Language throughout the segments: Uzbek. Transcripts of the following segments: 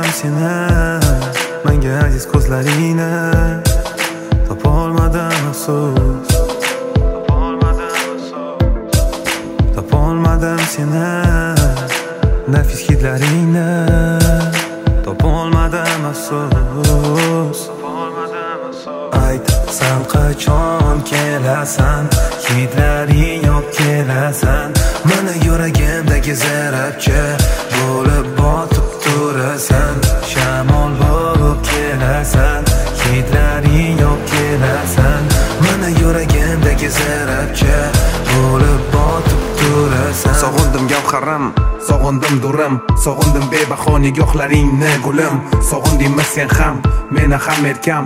seni, menga aziz ko'zlaringni. Topolmadim afsus, topolmadim seni, nafis hidlaringni. Topolmadim afsus. Aytsan qachon kelasan, hidlaring yo'q kelasan. Mana yuragimdagi zarabcha bo'lib botib turasan. Shamol bo'lib kelasan, hidlaring yo'q kelasan. Mana yuragimdagi zarabcha bo'lib botib turasan. Sog'indim gavharim, sog'indim durim, sog'indim bebaho nigohlaringni gulim. Sog'indingmi sen ham, meni ham erkam.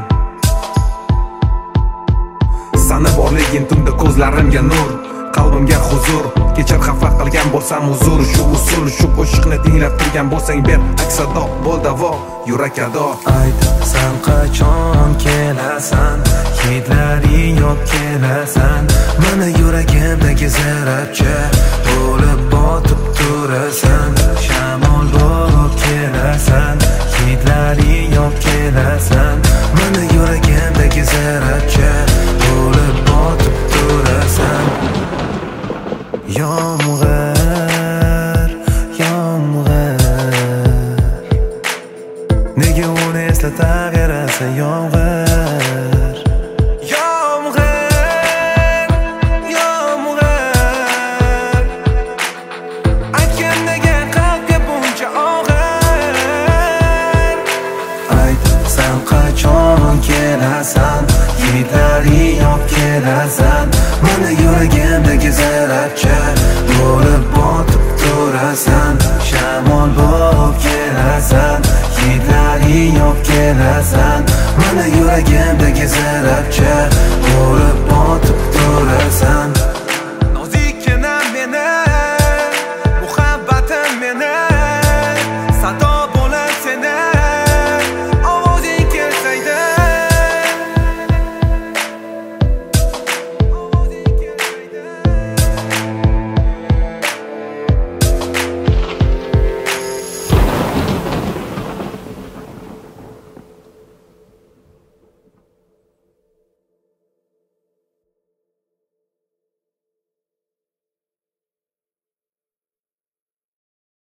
Sana borliging tunda ko'zlarimga nur, qalbimga huzur. Kechir xafa qilgan bo'lsam uzr, shu usul, shu qo'shiqni tinglab turgan bo'lsang ber aksado, bo'l davo, yurak ado. Aytsan qachon kelasan, hidlaring yo'q kelasan. Mana yuragimdagi zarabcha bo'lib botib turasan. Shamol bo'lib kelasan, hidlaring yo'q kelasan. Mana yuragimdagi zarabcha bo'lib botib turasan. Yomg'ir, yomg'ir, nega uni eslataverasan yomg'ir? Yomg'ir, yomg'ir, aytgan nega qalbga buncha og'ir? Aytsan qachon kelasan, hidlaring yo'q kelasan.